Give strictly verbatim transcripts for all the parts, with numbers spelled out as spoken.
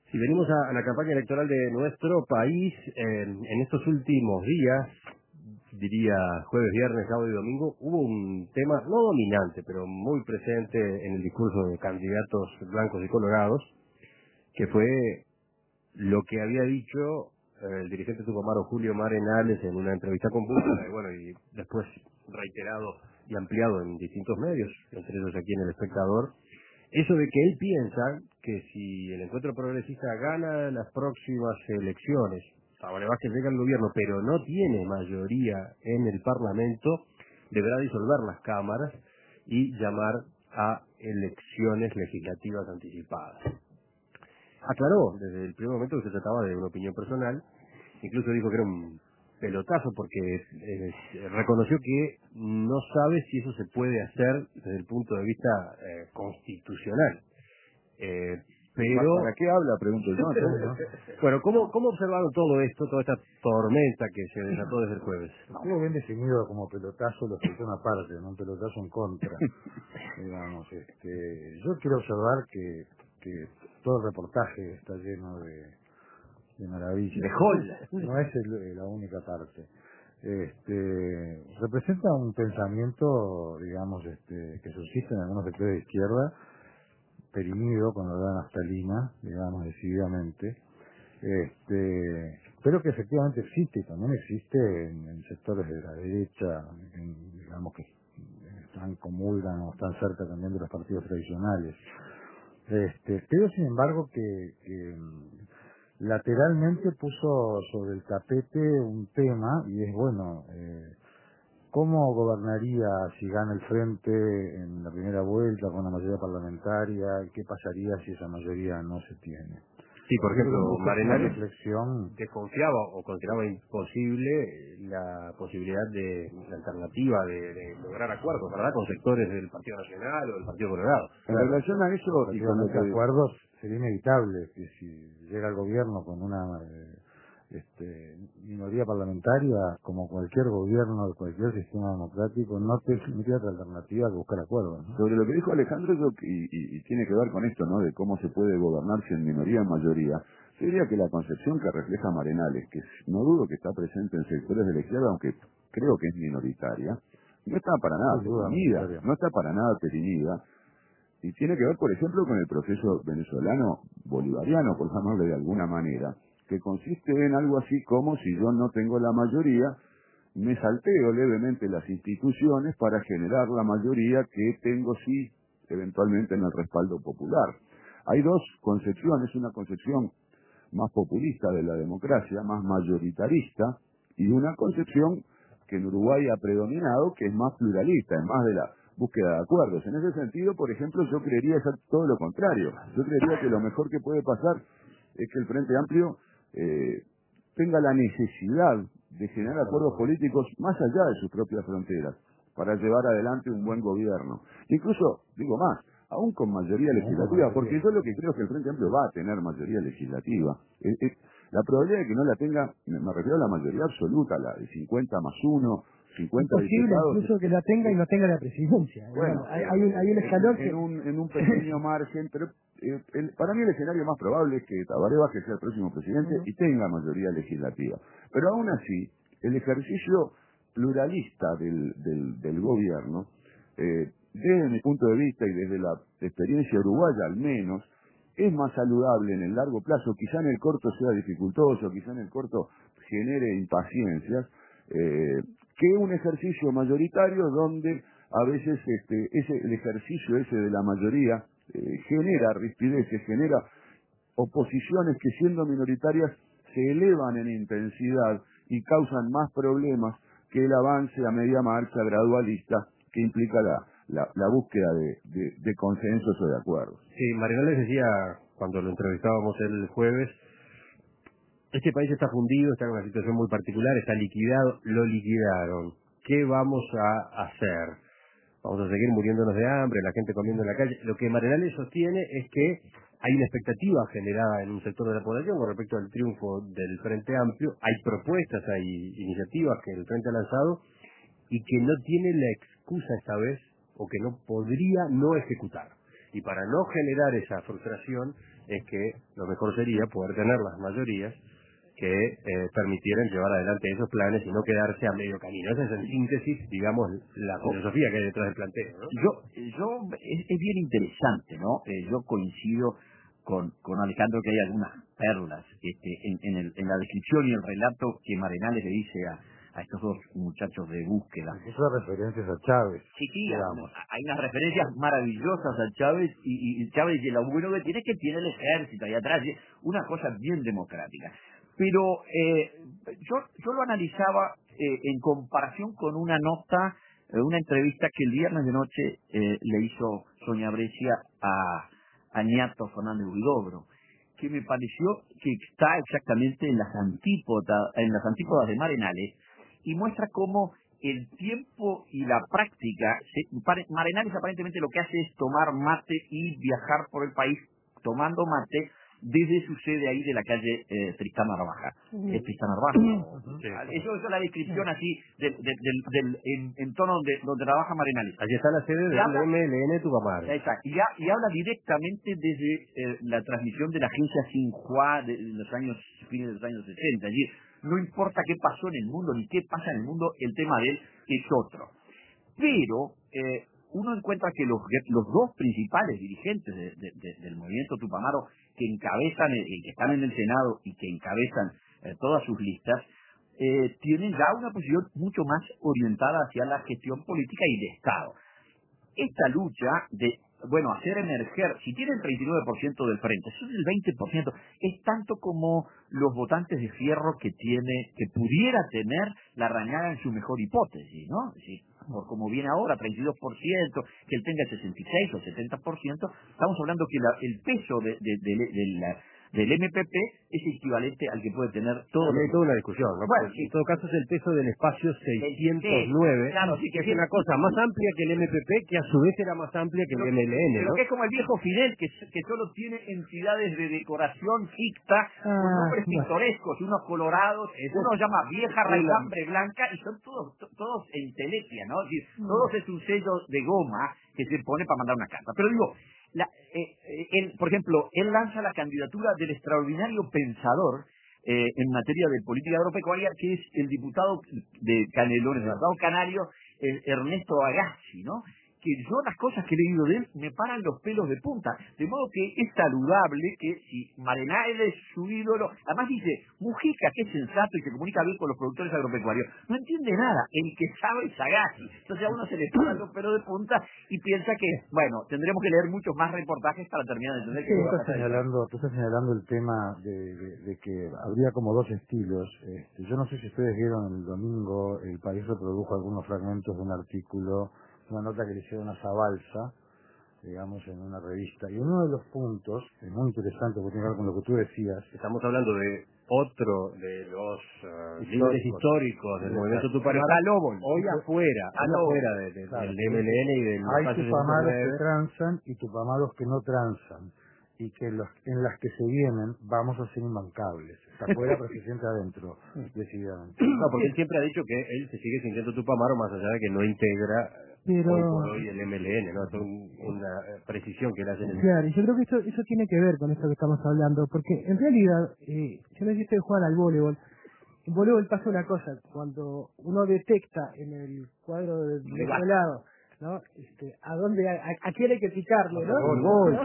Si venimos a, a la campaña electoral de nuestro país, eh, en estos últimos días, diría jueves, viernes, sábado y domingo, hubo un tema no dominante, pero muy presente en el discurso de candidatos blancos y colorados, que fue lo que había dicho eh, el dirigente tucumano Julio Marenales en una entrevista con Pública, y bueno, y después reiterado y ampliado en distintos medios, entre ellos aquí en El Espectador, eso de que él piensa que si el Encuentro Progresista gana las próximas elecciones, Tabaré Vázquez llega al gobierno, pero no tiene mayoría en el Parlamento, deberá disolver las cámaras y llamar a elecciones legislativas anticipadas. Aclaró desde el primer momento que se trataba de una opinión personal, incluso dijo que era un pelotazo porque eh, reconoció que no sabe si eso se puede hacer desde el punto de vista eh, constitucional. Eh, pero ¿Para qué habla? Pregunto yo. bueno, ¿cómo, ¿cómo observaron todo esto, toda esta tormenta que se desató desde el jueves? El juego bien definido como pelotazo lo soltó una parte, no un pelotazo en contra. Digamos, este, yo quiero observar que, que todo el reportaje está lleno de, de maravillas. De joyas. No es el, la única parte. Este, representa un pensamiento, digamos, este, que subsiste en algunos sectores de izquierda, perimido con la edad naftalina, digamos, decididamente, este, pero que efectivamente existe, y también existe en, en sectores de la derecha, en, digamos, que están comulgan o están cerca también de los partidos tradicionales. Este, pero sin embargo que, que lateralmente puso sobre el tapete un tema, y es bueno, eh, ¿cómo gobernaría si gana el Frente en la primera vuelta con la mayoría parlamentaria? ¿Qué pasaría si esa mayoría no se tiene? Sí, por ejemplo, Marenales reflexión desconfiaba o consideraba imposible la posibilidad de la alternativa de, de lograr acuerdos, ¿verdad?, con sectores del Partido Nacional o del Partido Colorado. En claro, relación a eso y con lo que... acuerdos, sería inevitable que si llega el gobierno con una eh, este, minoría parlamentaria, como cualquier gobierno de cualquier sistema democrático, no te no tiene otra alternativa que buscar acuerdos, ¿no? Sobre lo que dijo Alejandro, yo, y, y, y tiene que ver con esto, ¿no?, de cómo se puede gobernar si en minoría o en mayoría. Yo diría que la concepción que refleja Marenales, que no dudo que está presente en sectores de la izquierda, aunque creo que es minoritaria, no está para nada teñida, no está para nada teñida, y tiene que ver, por ejemplo, con el proceso venezolano bolivariano, por llamarle de alguna manera, que consiste en algo así como si yo no tengo la mayoría, me salteo levemente las instituciones para generar la mayoría que tengo sí, eventualmente en el respaldo popular. Hay dos concepciones, una concepción más populista de la democracia, más mayoritarista, y una concepción que en Uruguay ha predominado, que es más pluralista, es más de la búsqueda de acuerdos. En ese sentido, por ejemplo, yo creería hacer todo lo contrario. Yo creería que lo mejor que puede pasar es que el Frente Amplio eh, tenga la necesidad de generar acuerdos políticos más allá de sus propias fronteras, para llevar adelante un buen gobierno. Incluso, digo más, aún con mayoría legislativa, porque yo lo que creo es que el Frente Amplio va a tener mayoría legislativa. Es, es, la probabilidad de que no la tenga, me, me refiero a la mayoría absoluta, la de cincuenta más uno, cincuenta es posible diputados. incluso que la tenga y no tenga la presidencia. Bueno, Digamos, hay, hay, un, hay un escalón en, que... en, un, en un pequeño margen, pero eh, el, para mí el escenario más probable es que Tabaré Vázquez sea el próximo presidente uh-huh. y tenga mayoría legislativa. Pero aún así, el ejercicio pluralista del, del, del gobierno, eh, desde mi punto de vista y desde la experiencia uruguaya al menos, es más saludable en el largo plazo. Quizá en el corto sea dificultoso, quizá en el corto genere impaciencias, eh, que un ejercicio mayoritario donde a veces este, ese, el ejercicio ese de la mayoría eh, genera rispideces, genera oposiciones que siendo minoritarias se elevan en intensidad y causan más problemas que el avance a media marcha gradualista que implica la, la, la búsqueda de, de, de consensos o de acuerdos. Sí, Marinales decía, cuando lo entrevistábamos el jueves, este país está fundido, está en una situación muy particular, está liquidado, lo liquidaron. ¿Qué vamos a hacer? Vamos a seguir muriéndonos de hambre, la gente comiendo en la calle. Lo que Marinales sostiene es que hay una expectativa generada en un sector de la población con respecto al triunfo del Frente Amplio. Hay propuestas, hay iniciativas que el Frente ha lanzado y que no tiene la excusa esta vez, o que no podría no ejecutar. Y para no generar esa frustración, es que lo mejor sería poder tener las mayorías que eh, permitieran llevar adelante esos planes y no quedarse a medio camino. Esa es en síntesis, digamos, la filosofía que hay detrás del planteo, ¿no? Yo, yo es, es bien interesante, ¿no? Eh, yo coincido con, con Alejandro que hay algunas perlas este, en, en, el, en la descripción y el relato que Marenales le dice a, a estos dos muchachos de búsqueda. Esas referencias a Chávez. Sí, sí, digamos. hay unas referencias maravillosas a Chávez y, y Chávez dice, lo bueno que tiene es que tiene el ejército ahí atrás, una cosa bien democrática. Pero eh, yo, yo lo analizaba eh, en comparación con una nota, eh, una entrevista que el viernes de noche eh, le hizo Sonia Brescia a, a Ñato Fernández Huidobro, que me pareció que está exactamente en las antípodas, en las antípodas de Marenales, y muestra cómo el tiempo y la práctica, se, Marenales aparentemente lo que hace es tomar mate y viajar por el país tomando mate, desde su sede ahí de la calle eh, Tristán Narvaja. Uh-huh. ¿Es Tristán Narvaja? Uh-huh. Sí. Eso, eso es la descripción así del, del, del, del en, entorno donde, donde trabaja Marenales. Allí está la sede del M L N Tupamaro. Exacto. Y, y habla directamente desde eh, la transmisión de la agencia Xinhua de, de los años, fines de los años sesenta. Allí no importa qué pasó en el mundo ni qué pasa en el mundo, el tema de él es otro. Pero eh, uno encuentra que los, los dos principales dirigentes de, de, de, del movimiento Tupamaro que encabezan, eh, que están en el Senado y que encabezan eh, todas sus listas, eh, tienen ya una posición mucho más orientada hacia la gestión política y de Estado. Esta lucha de, bueno, hacer emerger, si tiene el treinta y nueve por ciento del frente, eso es el veinte por ciento, es tanto como los votantes de fierro que tiene, que pudiera tener la Rañaga en su mejor hipótesis, ¿no? Es decir, por como viene ahora, treinta y dos por ciento, que él tenga el sesenta y seis o setenta por ciento, estamos hablando que la, el peso de, de, de, de la, del M P P es equivalente al que puede tener todo. Hay toda una discusión, ¿no? Bueno, sí. En todo caso es el peso del espacio seiscientos nueve, sí, claro, sí, que es una cosa más amplia que el M P P, que a su vez era más amplia que pero, el M L N, pero ¿no? que es como el viejo Fidel, que, que solo tiene entidades de decoración ficta, ah, con nombres bueno. pintorescos, unos colorados, Eso uno es, llama vieja raigambre blanca, y son todos to, todos en telepia, ¿no? Es decir, mm. todos es un sello de goma que se pone para mandar una carta. Pero digo, La, eh, él, por ejemplo, él lanza la candidatura del extraordinario pensador eh, en materia de política agropecuaria, que es el diputado de Canelones, el diputado canario eh, Ernesto Agassi, ¿no? Que yo las cosas que he leído de él me paran los pelos de punta, de modo que es saludable que si Marenales es su ídolo, además dice, Mujica que es sensato y se comunica bien con los productores agropecuarios, no entiende nada, el que sabe es Agassi, entonces a uno se le paran los pelos de punta y piensa que, bueno, tendremos que leer muchos más reportajes para terminar de entender sí, que tú estás señalando, tú estás señalando el tema de, de, de que habría como dos estilos. Este, yo no sé si ustedes vieron el domingo, El País reprodujo algunos fragmentos de un artículo, una nota que le hicieron a Zabalza, digamos, en una revista. Y uno de los puntos, es muy interesante porque tiene que ver con lo que tú decías. Estamos hablando de otro de los uh, líderes históricos del movimiento Tupamaro, hoy afuera, hoy afuera de, de, claro, del M L N y del hay Tupamaros que transan y Tupamaros que no transan, y que los, en las que se vienen vamos a ser imbancables. Está afuera, pero se siente adentro, decididamente. No, porque él siempre ha dicho que él se sigue sintiendo Tupamaro más allá de que no integra pero hoy por hoy el M L N, ¿no? Es un, una precisión que le hacen en el... Claro, y yo creo que esto, eso tiene que ver con esto que estamos hablando, porque en realidad, eh, yo no sé si ustedes juegan al voleibol, en voleibol pasa una cosa, cuando uno detecta en el cuadro del de otro lado, ¿no? Este, a dónde, a, a quién hay que picarle, ¿no? El bollo,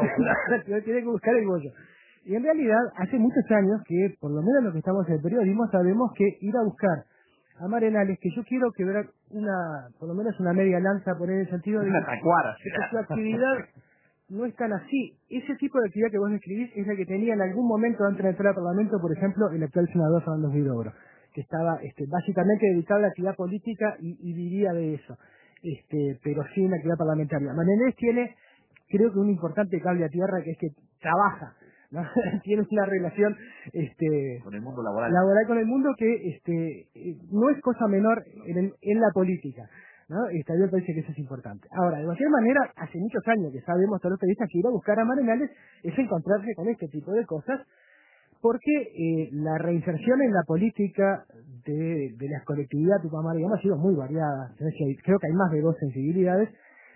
¿no? Tiene que buscar el bollo. Y en realidad, hace muchos años que, por lo menos los que estamos en el periodismo, sabemos que ir a buscar a Marenales, que yo quiero quebrar una, por lo menos una media lanza, por en el sentido de que su actividad no es tan así. Ese tipo de actividad que vos describís es la que tenía en algún momento antes de entrar al Parlamento, por ejemplo, el actual senador Fernando Huidobro, que estaba este, básicamente dedicado a la actividad política y, y vivía de eso, este, pero sin actividad parlamentaria. Marenales tiene, creo que un importante cable a tierra, que es que trabaja, ¿no? Tiene una relación este con el mundo laboral. laboral con el mundo que este no es cosa menor en, el, en la política, ¿no? Este, a mí me parece que eso es importante. Ahora, de cualquier manera, hace muchos años que sabemos todos los periodistas que ir a buscar a Marenales es encontrarse con este tipo de cosas, porque eh, la reinserción en la política de, de la colectividad Tupamaro ha sido muy variada. Creo que hay más de dos sensibilidades,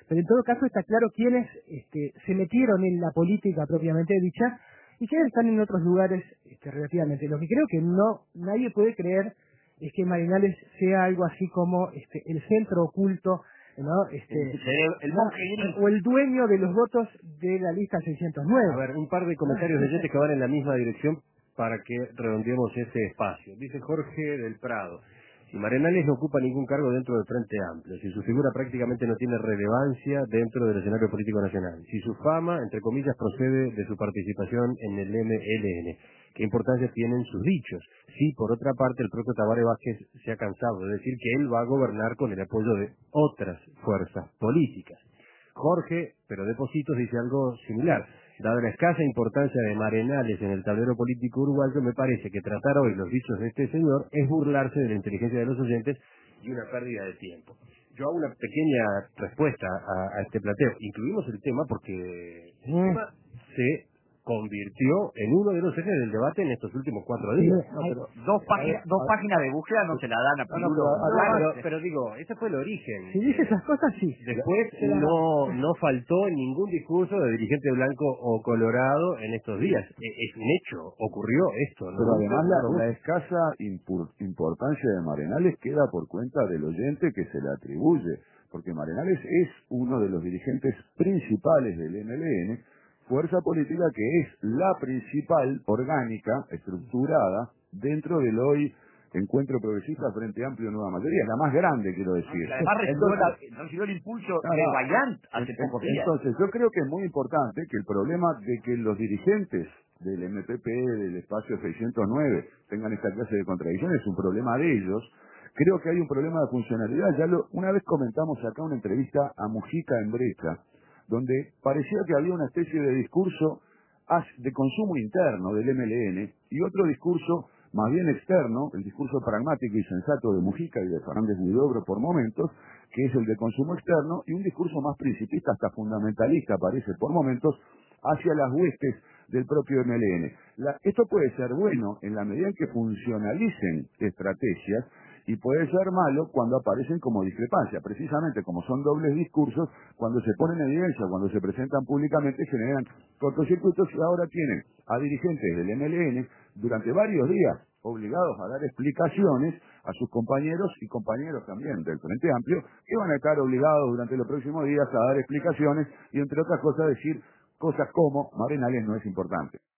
pero en todo caso está claro quiénes este, se metieron en la política propiamente dicha y quiénes están en otros lugares este, relativamente. Lo que creo que no nadie puede creer es que Marinales sea algo así como este, el centro oculto, ¿no? Este, el, el monje o el dueño de los votos de la lista seiscientos nueve. A ver, un par de comentarios de oyentes que van en la misma dirección para que redondeemos ese espacio. Dice Jorge del Prado: si Marenales no ocupa ningún cargo dentro del Frente Amplio, si su figura prácticamente no tiene relevancia dentro del escenario político nacional, si su fama, entre comillas, procede de su participación en el M L N, ¿qué importancia tienen sus dichos? Si, por otra parte, el propio Tabaré Vázquez se ha cansado de decir que él va a gobernar con el apoyo de otras fuerzas políticas. Jorge, pero de Positos, dice algo similar. Dada la escasa importancia de Marenales en el tablero político uruguayo, me parece que tratar hoy los dichos de este señor es burlarse de la inteligencia de los oyentes y una pérdida de tiempo. Yo hago una pequeña respuesta a, a este planteo. Incluimos el tema porque el Mm. tema se convirtió en uno de los ejes del debate en estos últimos cuatro días. No, pero, dos páginas dos páginas de búsqueda no se la dan a No, no, Pirulo. pero- No, pero, pero digo, ese fue el origen. Si dice esas cosas, sí. Después no no faltó en ningún discurso de dirigente blanco o colorado en estos días. E- Es un hecho, ocurrió esto. ¿no? Pero además la, No, la escasa impur- importancia de Marenales queda por cuenta del oyente que se le atribuye, porque Marenales es uno de los dirigentes principales del M L N, fuerza política que es la principal, orgánica, estructurada, dentro del hoy Encuentro Progresista Frente Amplio Nueva Mayoría, es la más grande, quiero decir. Además recibió, Entonces, la- recibió el impulso Ah, de no. Bayant hace En- pocos días. Entonces, yo creo que es muy importante que el problema de que los dirigentes del M P P, del espacio seiscientos nueve, tengan esta clase de contradicciones es un problema de ellos. Creo que hay un problema de funcionalidad. Ya lo, una vez comentamos acá una entrevista a Mujica en Brecha, donde parecía que había una especie de discurso as- de consumo interno del M L N y otro discurso más bien externo, el discurso pragmático y sensato de Mujica y de Fernández Huidobro por momentos, que es el de consumo externo, y un discurso más principista, hasta fundamentalista, parece por momentos, hacia las huestes del propio M L N. La- esto puede ser bueno en la medida en que funcionalicen estrategias, y puede ser malo cuando aparecen como discrepancia. Precisamente como son dobles discursos, cuando se ponen en evidencia, cuando se presentan públicamente, generan cortocircuitos, y ahora tienen a dirigentes del M L N durante varios días obligados a dar explicaciones a sus compañeros y compañeros también del Frente Amplio, que van a estar obligados durante los próximos días a dar explicaciones y, entre otras cosas, decir cosas como Marenales no es importante.